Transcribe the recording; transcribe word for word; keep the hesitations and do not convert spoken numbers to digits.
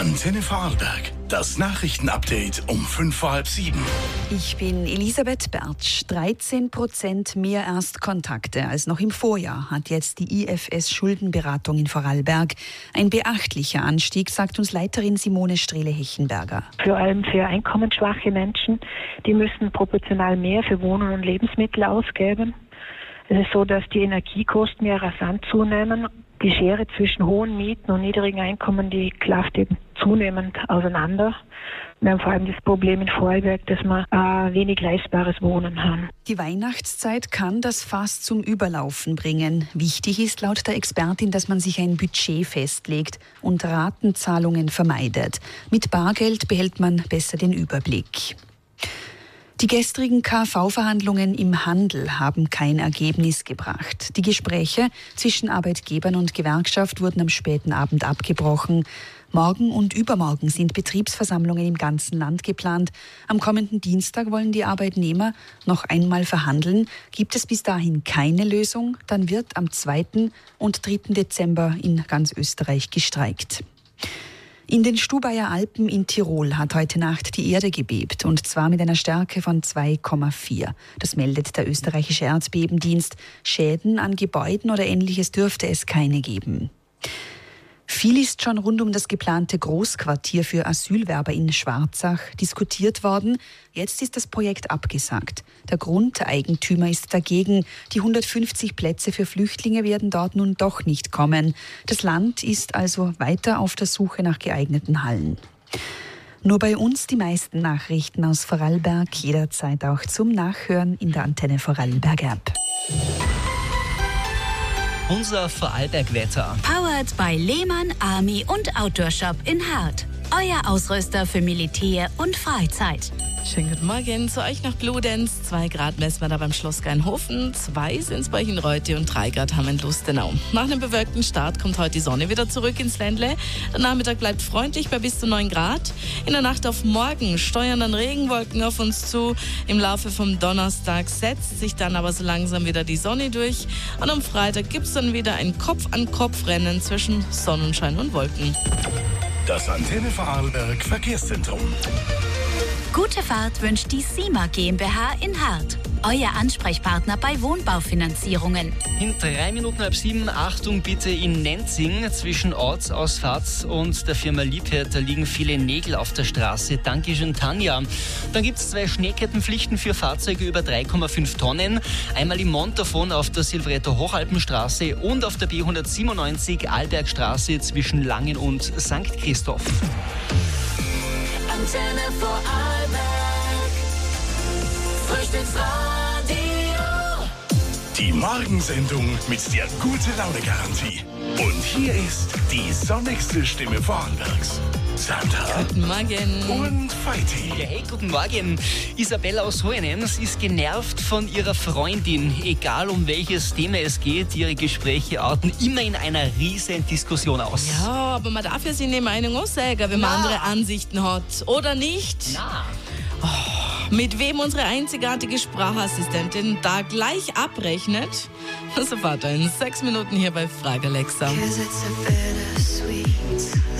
Antenne Vorarlberg. Das Nachrichtenupdate um fünf vor halb sieben. Ich bin Elisabeth Bertsch. dreizehn Prozent mehr Erstkontakte als noch im Vorjahr hat jetzt die I F S Schuldenberatung in Vorarlberg. Ein beachtlicher Anstieg, sagt uns Leiterin Simone Strehle-Hechenberger. Vor allem für einkommensschwache Menschen, die müssen proportional mehr für Wohnen und Lebensmittel ausgeben. Es ist so, dass die Energiekosten ja rasant zunehmen. Die Schere zwischen hohen Mieten und niedrigen Einkommen, die klafft eben zunehmend auseinander. Wir haben vor allem das Problem in Vorarlberg, dass wir äh, wenig leistbares Wohnen haben. Die Weihnachtszeit kann das Fass zum Überlaufen bringen. Wichtig ist laut der Expertin, dass man sich ein Budget festlegt und Ratenzahlungen vermeidet. Mit Bargeld behält man besser den Überblick. Die gestrigen K V-Verhandlungen im Handel haben kein Ergebnis gebracht. Die Gespräche zwischen Arbeitgebern und Gewerkschaft wurden am späten Abend abgebrochen. Morgen und übermorgen sind Betriebsversammlungen im ganzen Land geplant. Am kommenden Dienstag wollen die Arbeitnehmer noch einmal verhandeln. Gibt es bis dahin keine Lösung, dann wird am zweiten und dritten Dezember in ganz Österreich gestreikt. In den Stubaier Alpen in Tirol hat heute Nacht die Erde gebebt, und zwar mit einer Stärke von zwei Komma vier. Das meldet der österreichische Erdbebendienst. Schäden an Gebäuden oder Ähnliches dürfte es keine geben. Viel ist schon rund um das geplante Großquartier für Asylwerber in Schwarzach diskutiert worden. Jetzt ist das Projekt abgesagt. Der Grundeigentümer ist dagegen. Die hundertfünfzig Plätze für Flüchtlinge werden dort nun doch nicht kommen. Das Land ist also weiter auf der Suche nach geeigneten Hallen. Nur bei uns die meisten Nachrichten aus Vorarlberg, jederzeit auch zum Nachhören in der Antenne Vorarlberg App. Unser Vorarlberg-Wetter. Powered by Lehmann Army und Outdoor Shop in Hart. Euer Ausrüster für Militär und Freizeit. Schönen guten Morgen zu euch nach Bludenz. Zwei Grad messen wir da beim Schloss Geinhofen, zwei sind es bei euch in Reute und drei Grad haben wir in Lustenau. Nach einem bewölkten Start kommt heute die Sonne wieder zurück ins Ländle. Der Nachmittag bleibt freundlich bei bis zu neun Grad. In der Nacht auf morgen steuern dann Regenwolken auf uns zu. Im Laufe vom Donnerstag setzt sich dann aber so langsam wieder die Sonne durch. Und am Freitag gibt es dann wieder ein Kopf-an-Kopf-Rennen zwischen Sonnenschein und Wolken. Das Antenne Vorarlberg Verkehrszentrum. Gute Fahrt wünscht die SIMA GmbH in Hart. Euer Ansprechpartner bei Wohnbaufinanzierungen. In drei Minuten halb sieben, Achtung bitte in Nenzing. Zwischen Ortsausfahrt und der Firma Liebherr, da liegen viele Nägel auf der Straße. Dankeschön, Tanja. Dann gibt es zwei Schneekettenpflichten für Fahrzeuge über drei Komma fünf Tonnen. Einmal im Montafon auf der Silvretta Hochalpenstraße und auf der B hundertsiebenundneunzig Arlbergstraße zwischen Langen und Sankt Christoph. Antenne Vorarlberg, Frühstücksradio. Die Morgensendung mit der Gute-Laune-Garantie. Und hier ist die sonnigste Stimme Vorarlbergs. Sandra. Guten Morgen. Und Feiti. Ja, hey, guten Morgen. Isabella aus Hohenem, sie ist genervt von ihrer Freundin. Egal um welches Thema es geht, ihre Gespräche arten immer in einer riesen Diskussion aus. Ja, aber man darf ja seine Meinung auch sagen, wenn man Na. andere Ansichten hat. Oder nicht? Na. Oh, mit wem unsere einzigartige Sprachassistentin da gleich abrechnet? Das erfahrt ihr in sechs Minuten hier bei Frage Alexa. Cause it's a bittersweet